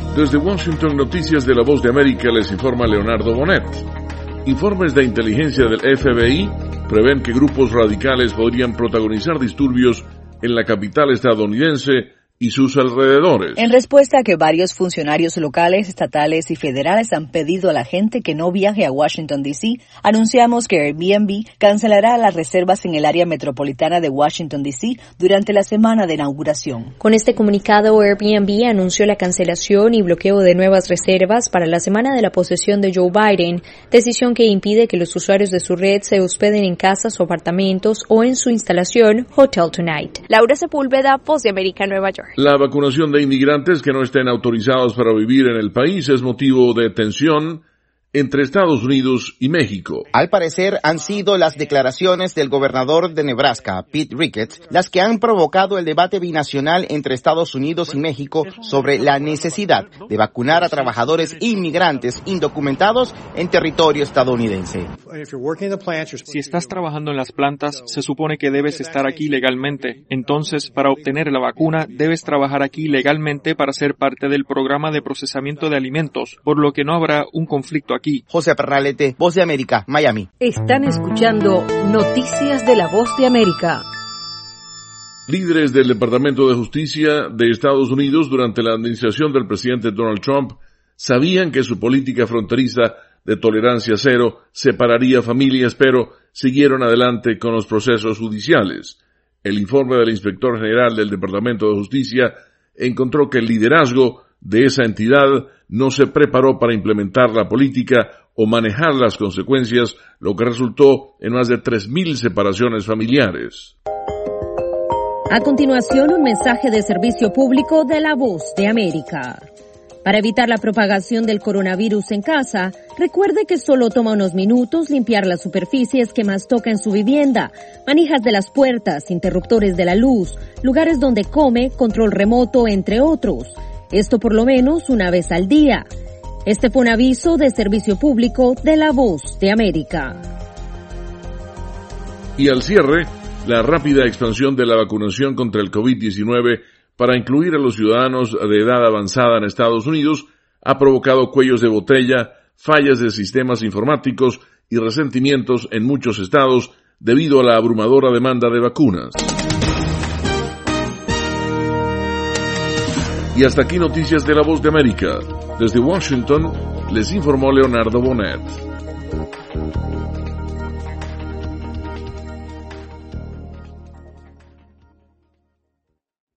Desde Washington, Noticias de la Voz de América, les informa Leonardo Bonet. Informes de inteligencia del FBI prevén que grupos radicales podrían protagonizar disturbios en la capital estadounidense y sus alrededores. En respuesta a que varios funcionarios locales, estatales y federales han pedido a la gente que no viaje a Washington, D.C., anunciamos que Airbnb cancelará las reservas en el área metropolitana de Washington, D.C. durante la semana de inauguración. Con este comunicado, Airbnb anunció la cancelación y bloqueo de nuevas reservas para la semana de la posesión de Joe Biden, decisión que impide que los usuarios de su red se hospeden en casas o apartamentos o en su instalación Hotel Tonight. Laura Sepúlveda, Voz de América, Nueva York. La vacunación de inmigrantes que no estén autorizados para vivir en el país es motivo de tensión entre Estados Unidos y México. Al parecer han sido las declaraciones del gobernador de Nebraska, Pete Ricketts, las que han provocado el debate binacional entre Estados Unidos y México sobre la necesidad de vacunar a trabajadores inmigrantes indocumentados en territorio estadounidense. Si estás trabajando en las plantas, se supone que debes estar aquí legalmente. Entonces, para obtener la vacuna, debes trabajar aquí legalmente para ser parte del programa de procesamiento de alimentos, por lo que no habrá un conflicto aquí. José Pernalete, Voz de América, Miami. Están escuchando Noticias de la Voz de América. Líderes del Departamento de Justicia de Estados Unidos durante la administración del presidente Donald Trump sabían que su política fronteriza de tolerancia cero separaría familias, pero siguieron adelante con los procesos judiciales. El informe del inspector general del Departamento de Justicia encontró que el liderazgo de esa entidad no se preparó para implementar la política o manejar las consecuencias, lo que resultó en más de 3,000 separaciones familiares. A continuación, un mensaje de servicio público de la Voz de América. Para evitar la propagación del coronavirus en casa, recuerde que solo toma unos minutos limpiar las superficies que más toca en su vivienda, manijas de las puertas, interruptores de la luz, lugares donde come, control remoto, entre otros. Esto por lo menos una vez al día. Este fue un aviso de servicio público de la Voz de América. Y al cierre, la rápida expansión de la vacunación contra el COVID-19 para incluir a los ciudadanos de edad avanzada en Estados Unidos ha provocado cuellos de botella, fallas de sistemas informáticos y resentimientos en muchos estados debido a la abrumadora demanda de vacunas. Y hasta aquí Noticias de la Voz de América. Desde Washington, les informó Leonardo Bonet.